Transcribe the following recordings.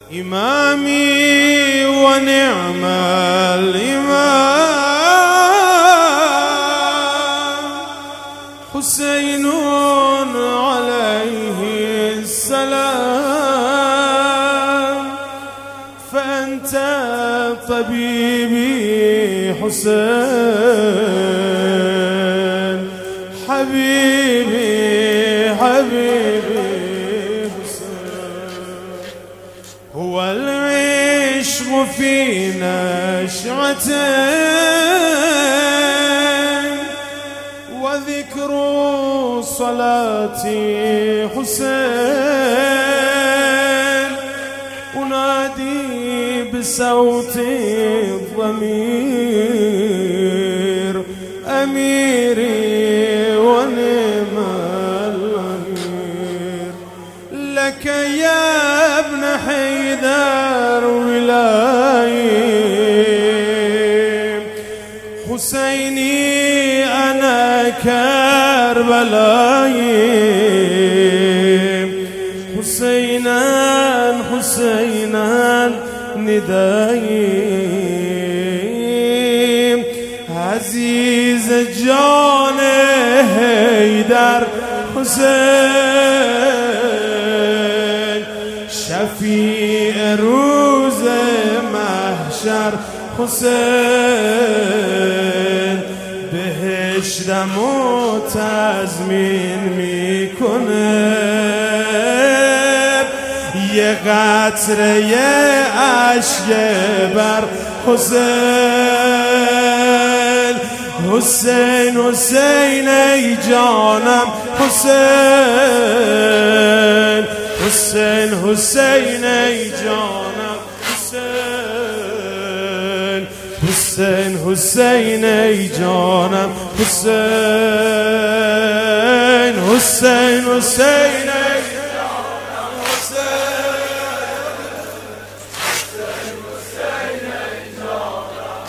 إمامي ونعم الإمام حسين عليه السلام، فأنت طبيبي حسين، حبيبي حبيبي حسين. هو العشق في نشعتين وذكر صلاتي حسين، أنادي بصوت الضمير أميري ونعم الأمير. لك يا ابن حيدر ولاي، حسيني أنا كربلاي، حسينا حسينا نداي. عزيز جان حيدر حسين، شفیع روز محشر حسین، بهشتم و تضمین میکنه یه قطره اشک بر حسین. حسین حسین ای جانم حسین، حسین حسین ای جانم حسین، حسین حسین ای جانم حسین، حسین حسین ای جانم حسین، حسین حسین ای جانم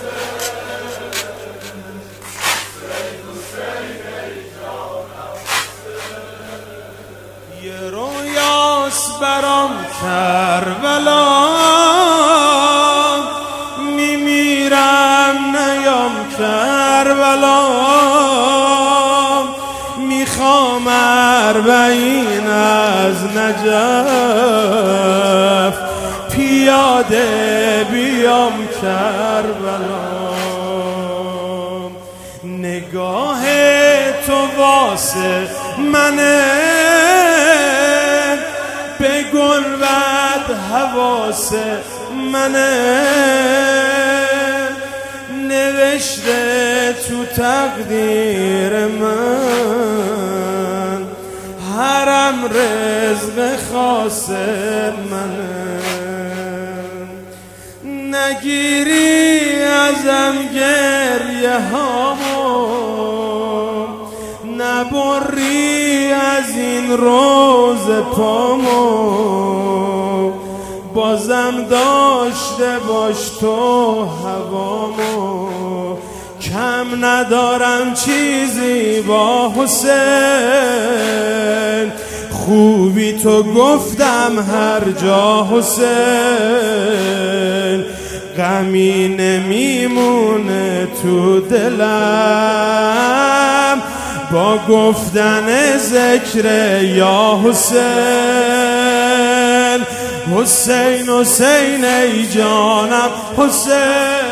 حسین، حسین ای جانم حسین. یه رویاست برام کربلا، میمیرم نیام کربلا، میخوام 40 از نجف پیاده بیام کربلا. نگاه تو واسه منه، به گلبد حواس منه، نوشته تو تقدیر من، حرم رزق خاص منه. نگیری ازم گریه هامو، نبری از این روز پامو، بازم داشته باش تو هوامو. کم ندارم چیزی با حسین، خوبی تو گفتم هر جا حسین، غمی نمیمونه تو دلم با گفتن ذکر یا حسین. حسین حسین ای جانم حسین.